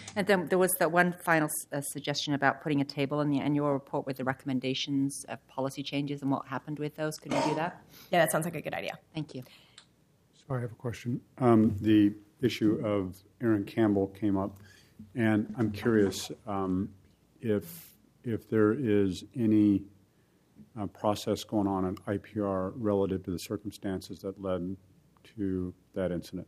And then there was that one final suggestion about putting a table in the annual report with the recommendations of policy changes and what happened with those. Could we do that? Yeah, that sounds like a good idea. Thank you. So I have a question. The issue of Aaron Campbell came up, and I'm curious if there is any process going on at IPR relative to the circumstances that led to that incident.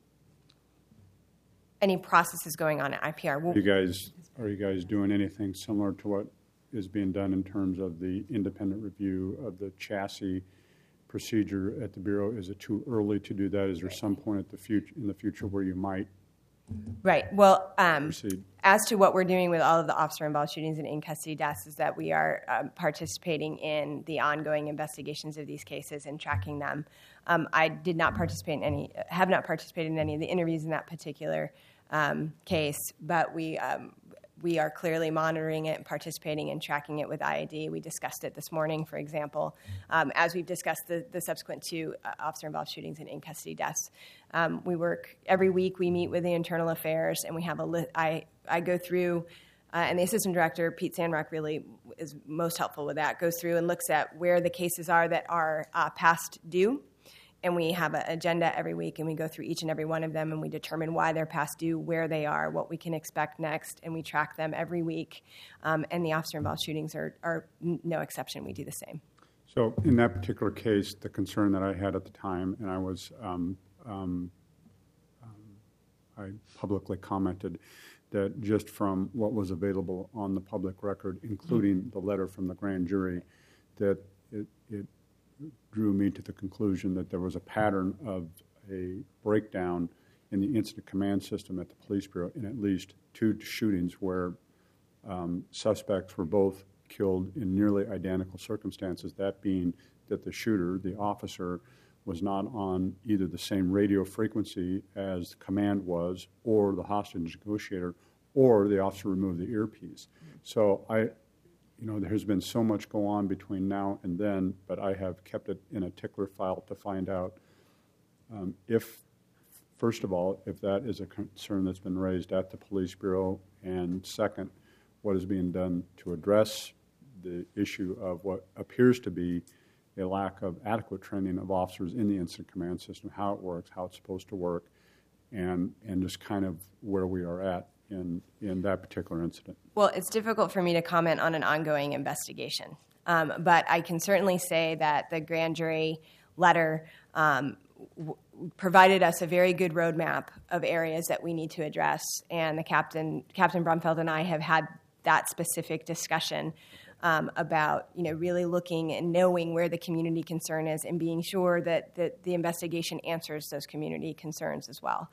Any processes going on at IPR? Are you guys doing anything similar to what is being done in terms of the independent review of the chassis procedure at the Bureau? Is it too early to do that? Is there some point in the future where you might Right. Well, proceed? As to what we're doing with all of the officer-involved shootings and in-custody deaths is that we are participating in the ongoing investigations of these cases and tracking them. I did not participate in any, have not participated in any of the interviews in that particular case, but we are clearly monitoring it and participating and tracking it with IAD. We discussed it this morning, for example, as we've discussed the subsequent two officer-involved shootings and in-custody deaths. We work every week. We meet with the internal affairs, and we have a list. I go through, and the assistant director, Pete Sandrock, really is most helpful with that, goes through and looks at where the cases are that are past due. And we have an agenda every week, and we go through each and every one of them, and we determine why they're past due, where they are, what we can expect next, and we track them every week. And the officer-involved shootings are no exception. We do the same. So in that particular case, the concern that I had at the time, and I publicly commented that just from what was available on the public record, including the letter from the grand jury, that it drew me to the conclusion that there was a pattern of a breakdown in the incident command system at the police bureau in at least two shootings where suspects were both killed in nearly identical circumstances, that being that the shooter, the officer, was not on either the same radio frequency as the command was or the hostage negotiator, or the officer removed the earpiece. So there has been so much go on between now and then, but I have kept it in a tickler file to find out first of all, if that is a concern that's been raised at the police bureau, and second, what is being done to address the issue of what appears to be a lack of adequate training of officers in the incident command system, how it works, how it's supposed to work, and just kind of where we are at in that particular incident. Well, it's difficult for me to comment on an ongoing investigation, but I can certainly say that the grand jury letter provided us a very good roadmap of areas that we need to address, and Captain Brumfeld and I have had that specific discussion about really looking and knowing where the community concern is and being sure that the investigation answers those community concerns as well.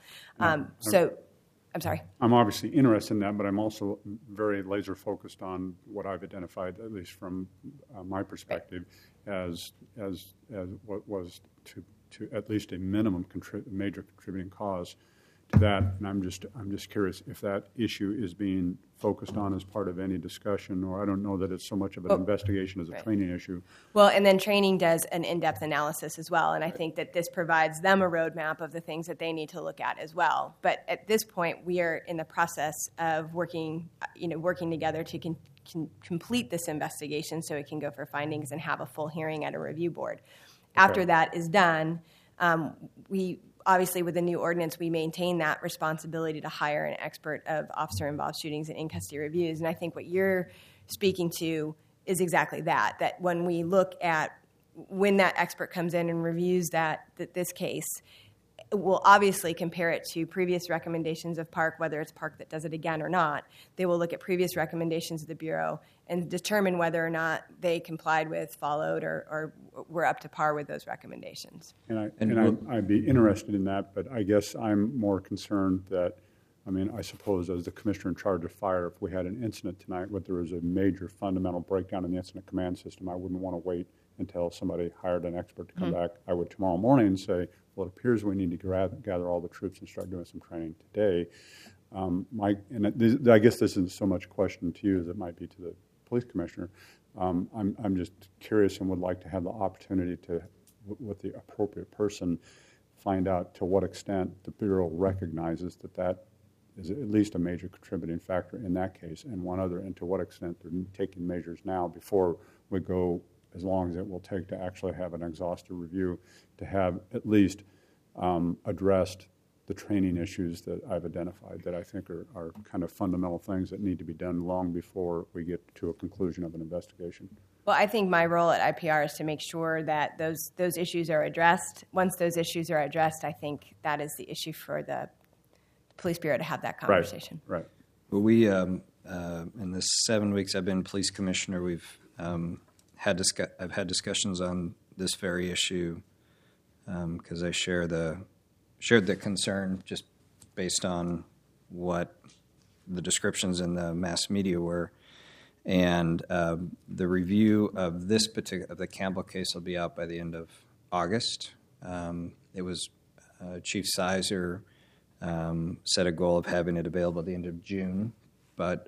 I'm sorry. I'm obviously interested in that, but I'm also very laser focused on what I've identified, at least from my perspective, as what was to at least a minimum major contributing cause to that. And I'm just curious if that issue is being focused on as part of any discussion, or I don't know that it's so much of an investigation as a training issue. Well, and then training does an in-depth analysis as well, and I think that this provides them a roadmap of the things that they need to look at as well. But at this point, we are in the process of working together to complete this investigation so it can go for findings and have a full hearing at a review board. After that is done, we obviously, with the new ordinance, we maintain that responsibility to hire an expert of officer-involved shootings and in-custody reviews. And I think what you're speaking to is exactly that when we look at when that expert comes in and reviews this case, we'll obviously compare it to previous recommendations of Park, whether it's Park that does it again or not. They will look at previous recommendations of the Bureau and determine whether or not they complied with, followed, or were up to par with those recommendations. I'd be interested in that, but I guess I'm more concerned that, I suppose as the commissioner in charge of fire, if we had an incident tonight where there was a major fundamental breakdown in the incident command system, I wouldn't want to wait until somebody hired an expert to come back. I would tomorrow morning say, well, it appears we need to gather all the troops and start doing some training today. I guess this isn't so much a question to you as it might be to the police commissioner. I'm just curious and would like to have the opportunity to, with the appropriate person, find out to what extent the Bureau recognizes that is at least a major contributing factor in that case, and one other, and to what extent they're taking measures now before we go as long as it will take to actually have an exhaustive review, to have at least addressed the training issues that I've identified that I think are kind of fundamental things that need to be done long before we get to a conclusion of an investigation. Well, I think my role at IPR is to make sure that those issues are addressed. Once those issues are addressed, I think that is the issue for the Police Bureau to have that conversation. Right. Well, we in the 7 weeks I've been police commissioner, we've I've had discussions on this very issue because I shared the concern just based on what the descriptions in the mass media were. And the review of this of the Campbell case will be out by the end of August. It was Chief Sizer set a goal of having it available at the end of June, but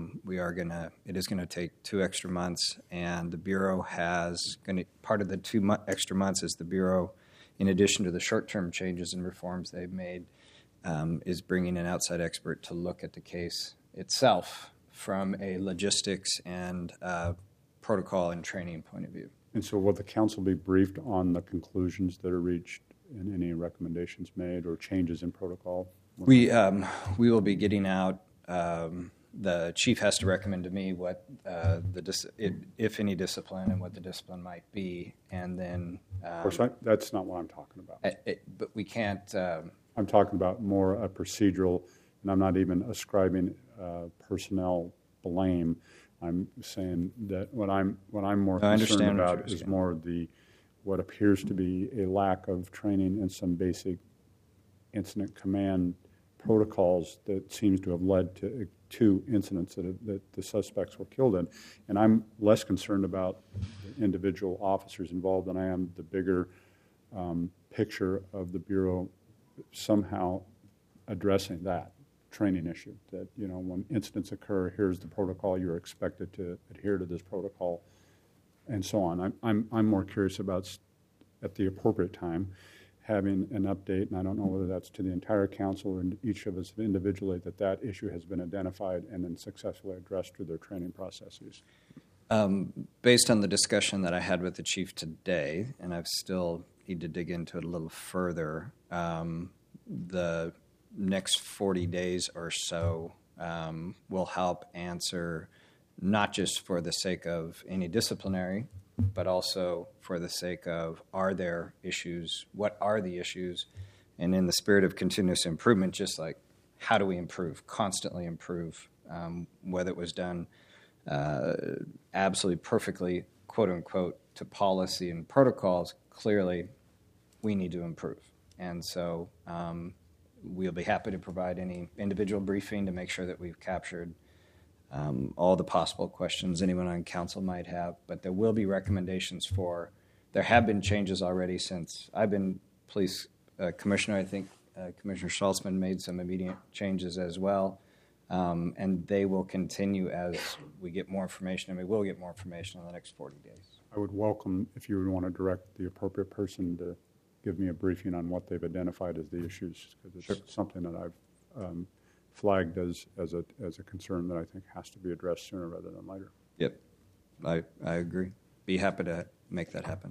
it is gonna take 2 extra months, and the Bureau part of the 2 extra months is the Bureau, in addition to the short-term changes and reforms they've made, is bringing an outside expert to look at the case itself from a logistics and protocol and training point of view. And so will the council be briefed on the conclusions that are reached and any recommendations made or changes in protocol? We will be getting out. The chief has to recommend to me what if any discipline and what the discipline might be, and then. Of course, that's not what I'm talking about. But we can't. I'm talking about more a procedural, and I'm not even ascribing personnel blame. I'm saying that what I'm more concerned about is more what appears to be a lack of training in some basic incident command protocols that seems to have led to 2 incidents that the suspects were killed in. And I'm less concerned about the individual officers involved than I am the bigger picture of the Bureau somehow addressing that training issue, that, when incidents occur, here's the protocol, you're expected to adhere to this protocol, and so on. I'm more curious about, at the appropriate time, having an update, and I don't know whether that's to the entire council or each of us individually, that issue has been identified and then successfully addressed through their training processes. Based on the discussion that I had with the chief today, and I've still need to dig into it a little further, the next 40 days or so will help answer, not just for the sake of any disciplinary, but also for the sake of, are there issues, what are the issues, and in the spirit of continuous improvement, just like how do we improve, constantly improve, whether it was done absolutely perfectly, quote unquote, to policy and protocols, clearly we need to improve. And so we'll be happy to provide any individual briefing to make sure that we've captured all the possible questions anyone on council might have, but there will be recommendations there have been changes already since I've been police commissioner. I think Commissioner Schultzman made some immediate changes as well, and they will continue as we get more information, and we will get more information in the next 40 days. I would welcome if you would want to direct the appropriate person to give me a briefing on what they've identified as the issues, because it's something that I've flagged as a concern that I think has to be addressed sooner rather than later. Yep, I agree. Be happy to make that happen.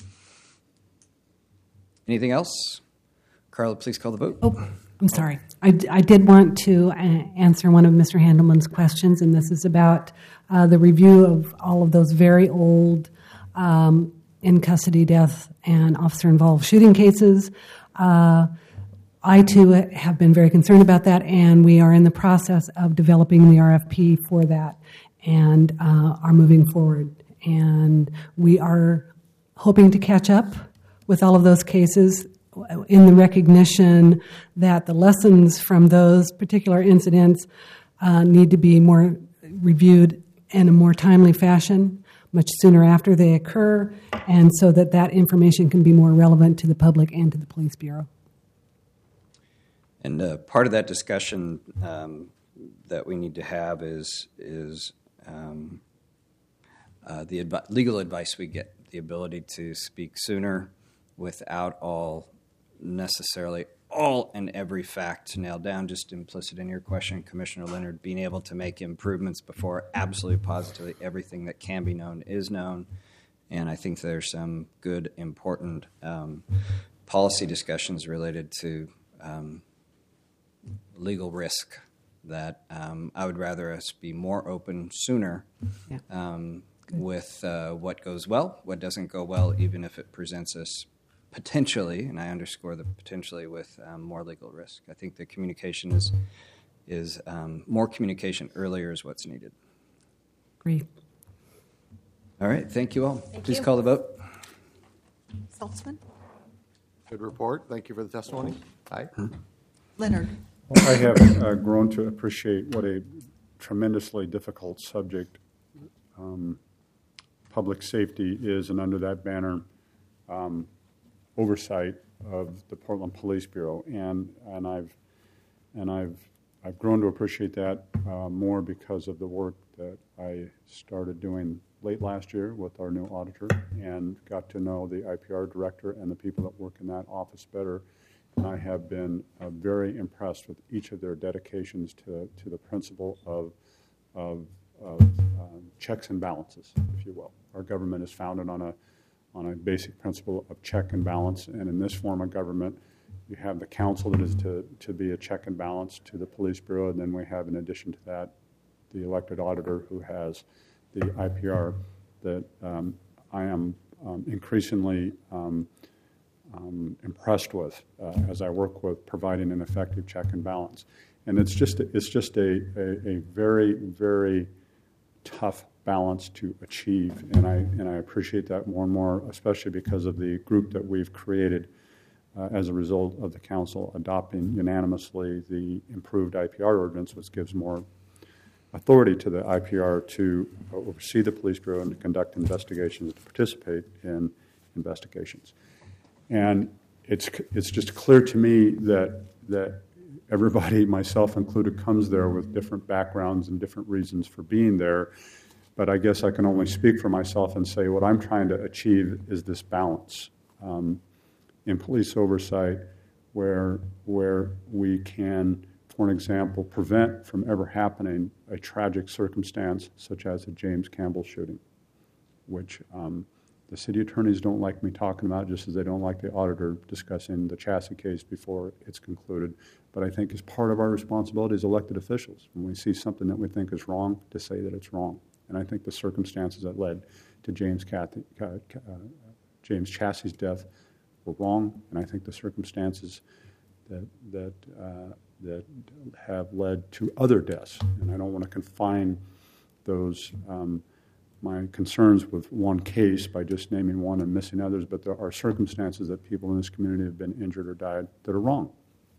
Anything else? Carla, please call the vote. Oh, I'm sorry. I did want to answer one of Mr. Handelman's questions, and this is about the review of all of those very old in-custody death and officer-involved shooting cases. I, too, have been very concerned about that, and we are in the process of developing the RFP for that and are moving forward. And we are hoping to catch up with all of those cases in the recognition that the lessons from those particular incidents need to be more reviewed in a more timely fashion, much sooner after they occur, and so that information can be more relevant to the public and to the Police Bureau. And part of that discussion that we need to have is the legal advice we get, the ability to speak sooner without all necessarily all and every fact nailed down. Just implicit in your question, Commissioner Leonard, being able to make improvements before absolutely positively everything that can be known is known. And I think there's some good, important policy discussions related to legal risk that I would rather us be more open sooner with what goes well, what doesn't go well, even if it presents us potentially, and I underscore the potentially, with more legal risk. I think the communication is more communication earlier is what's needed. Great. All right, thank you all. Please call the vote. Saltzman? Good report. Thank you for the testimony. Aye. Leonard? Well, I have grown to appreciate what a tremendously difficult subject public safety is, and under that banner, oversight of the Portland Police Bureau, and I've grown to appreciate that more because of the work that I started doing late last year with our new auditor, and got to know the IPR director and the people that work in that office better. And I have been very impressed with each of their dedications to the principle of checks and balances, if you will. Our government is founded on a basic principle of check and balance, and in this form of government, you have the council that is to be a check and balance to the police bureau, and then we have, in addition to that, the elected auditor who has the IPR that I am increasingly impressed with as I work with providing an effective check and balance. And it's just a very, very tough balance to achieve, and I appreciate that more and more, especially because of the group that we've created as a result of the council adopting unanimously the improved IPR ordinance, which gives more authority to the IPR to oversee the police bureau and to conduct investigations, to participate in investigations. And it's just clear to me that everybody, myself included, comes there with different backgrounds and different reasons for being there. But I guess I can only speak for myself and say what I'm trying to achieve is this balance in police oversight where we can, for an example, prevent from ever happening a tragic circumstance such as the James Campbell shooting, which the city attorneys don't like me talking about, just as they don't like the auditor discussing the Chassis case before it's concluded. But I think as part of our responsibility as elected officials, when we see something that we think is wrong, to say that it's wrong. And I think the circumstances that led to James Chassis' death were wrong, and I think the circumstances that have led to other deaths, and I don't want to confine those my concerns with one case by just naming one and missing others, but there are circumstances that people in this community have been injured or died that are wrong.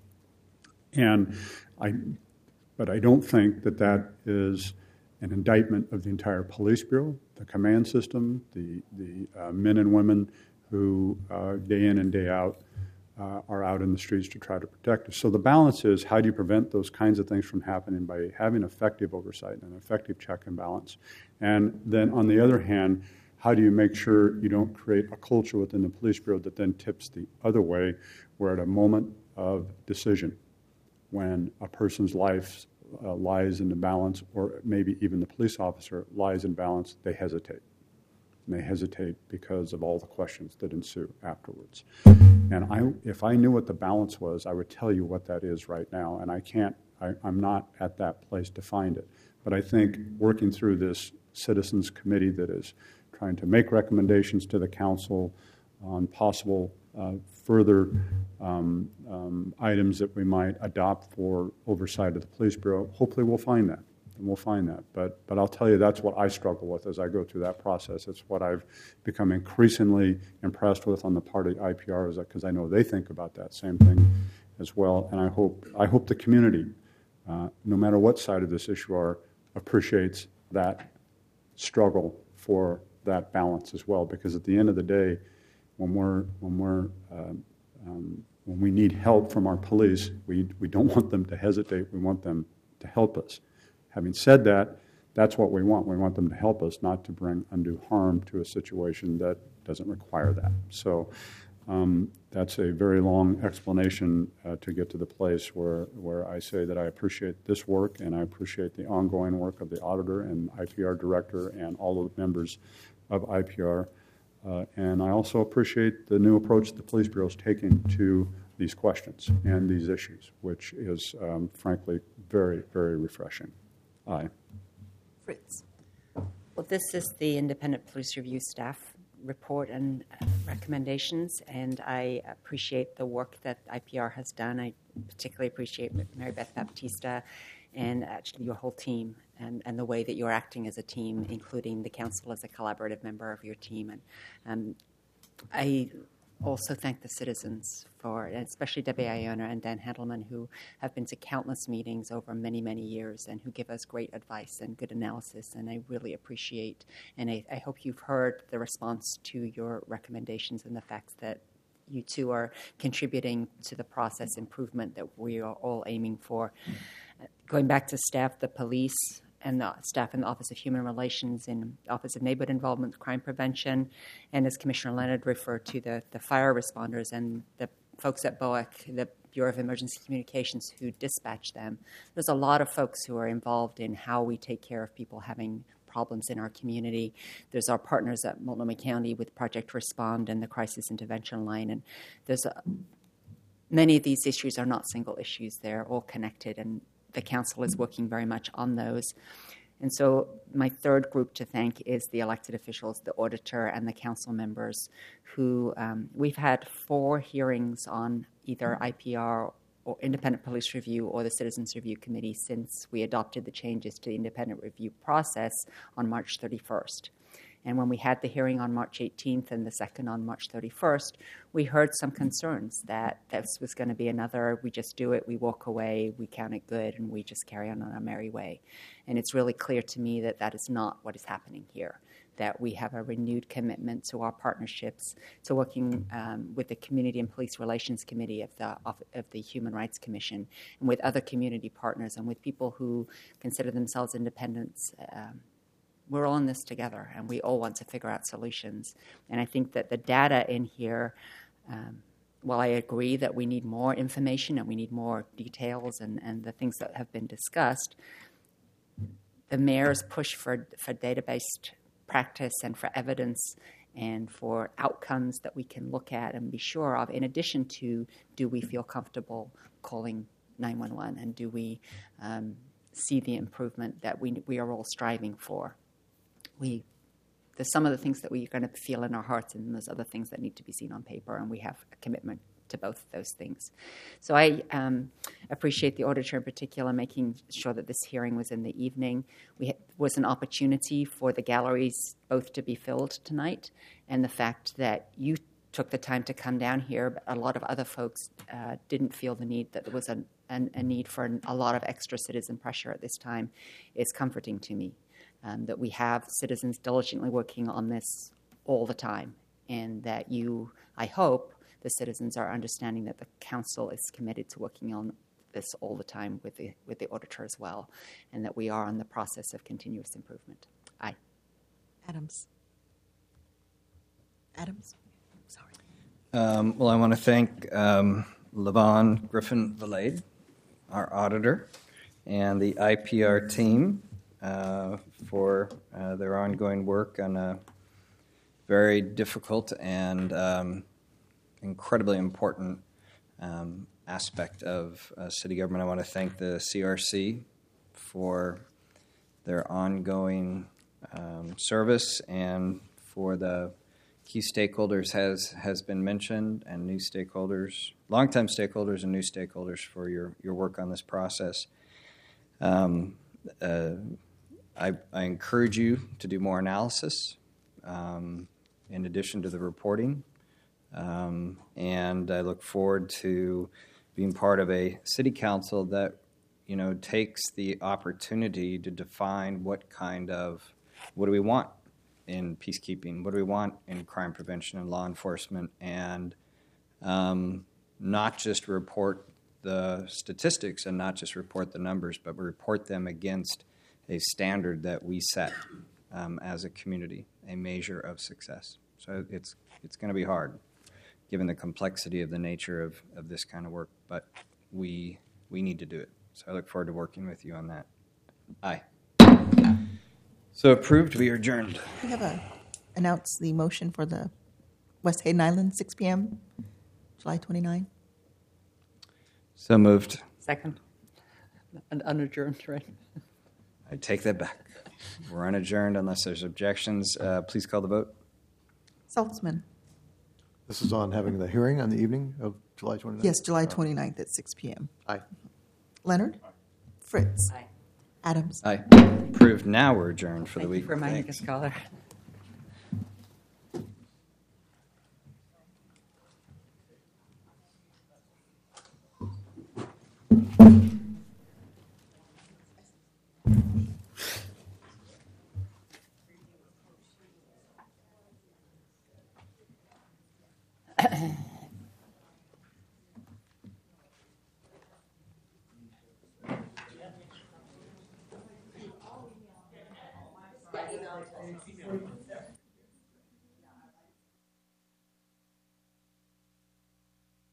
But I don't think that is an indictment of the entire police bureau, the command system, the men and women who day in and day out are out in the streets to try to protect us. So the balance is, how do you prevent those kinds of things from happening by having effective oversight and effective check and balance? And then on the other hand, how do you make sure you don't create a culture within the police bureau that then tips the other way, where at a moment of decision, when a person's life lies in the balance, or maybe even the police officer lies in balance, they hesitate. And they hesitate because of all the questions that ensue afterwards. And if I knew what the balance was, I would tell you what that is right now. And I'm not at that place to find it. But I think working through this citizens committee that is trying to make recommendations to the council on possible further items that we might adopt for oversight of the police bureau, hopefully we'll find that. And we'll find that. But I'll tell you, that's what I struggle with as I go through that process. It's what I've become increasingly impressed with on the part of IPR, because I know they think about that same thing as well. And I hope the community, no matter what side of this issue are, appreciates that struggle for that balance as well. Because at the end of the day, when we need help from our police, we don't want them to hesitate. We want them to help us. Having said that, that's what we want. We want them to help us, not to bring undue harm to a situation that doesn't require that. So That's a very long explanation to get to the place where I say that I appreciate this work and I appreciate the ongoing work of the auditor and IPR director and all of the members of IPR. And I also appreciate the new approach the Police Bureau is taking to these questions and these issues, which is frankly very, very refreshing. Aye. Fritz. Well, this is the Independent Police Review staff report and recommendations, and I appreciate the work that IPR has done. I particularly appreciate Mary Beth Baptista and actually your whole team and the way that you're acting as a team, including the council as a collaborative member of your team. And I also thank the citizens for, especially Debbie Iona and Dan Handelman, who have been to countless meetings over many, many years and who give us great advice and good analysis, and I really appreciate. And I hope you've heard the response to your recommendations and the fact that you two are contributing to the process improvement that we are all aiming for. Going back to staff, the police, and the staff in the Office of Human Relations and Office of Neighborhood Involvement, Crime Prevention, and as Commissioner Leonard referred to, the fire responders and the folks at BOEC, the Bureau of Emergency Communications, who dispatch them. There's a lot of folks who are involved in how we take care of people having problems in our community. There's our partners at Multnomah County with Project Respond and the Crisis Intervention Line, and there's many of these issues are not single issues. They're all connected, and the council is working very much on those. And so my third group to thank is the elected officials, the auditor, and the council members who we've had 4 hearings on either IPR or Independent Police Review or the Citizens Review Committee since we adopted the changes to the independent review process on March 31st. And when we had the hearing on March 18th and the second on March 31st, we heard some concerns that this was going to be another, we just do it, we walk away, we count it good, and we just carry on our merry way. And it's really clear to me that that is not what is happening here, that we have a renewed commitment to our partnerships, to working with the Community and Police Relations Committee of the Human Rights Commission, and with other community partners, and with people who consider themselves independents. We're all in this together, and we all want to figure out solutions. And I think that the data in here, while I agree that we need more information and we need more details and the things that have been discussed, the mayor's push for data-based practice and for evidence and for outcomes that we can look at and be sure of, in addition to, do we feel comfortable calling 911, and do we see the improvement that we are all striving for? There's some of the things that we're going to feel in our hearts, and there's other things that need to be seen on paper, and we have a commitment to both of those things. So I appreciate the auditor in particular making sure that this hearing was in the evening. Was an opportunity for the galleries both to be filled tonight, and the fact that you took the time to come down here, but a lot of other folks didn't feel the need, that there was a need for a lot of extra citizen pressure at this time, is comforting to me. That we have citizens diligently working on this all the time, and that I hope the citizens are understanding that the council is committed to working on this all the time with the auditor as well, and that we are in the process of continuous improvement. Aye. Adams. Sorry. Well, I want to thank Levon Griffin-Valade, our auditor, and the IPR team for their ongoing work on a very difficult and incredibly important aspect of city government. I want to thank the CRC for their ongoing service, and for the key stakeholders has been mentioned, and new stakeholders, longtime stakeholders and new stakeholders for your work on this process. I encourage you to do more analysis in addition to the reporting, and I look forward to being part of a city council that takes the opportunity to define what do we want in peacekeeping, what do we want in crime prevention and law enforcement, and not just report the statistics and not just report the numbers, but report them against a standard that we set as a community, a measure of success. So it's going to be hard, given the complexity of the nature of this kind of work, but we need to do it. So I look forward to working with you on that. Aye. So approved, we are adjourned. We have announce the motion for the West Hayden Island, 6 p.m., July 29. So moved. Second. And unadjourned, right? I take that back. We're unadjourned unless there's objections. Please call the vote. Saltzman. This is on having the hearing on the evening of July 29th? Yes, July 29th at 6 p.m. Aye. Leonard. Fritz. Aye. Adams. Aye. Approved. Now we're adjourned for the Thank week. you for reminding Thanks. us, caller.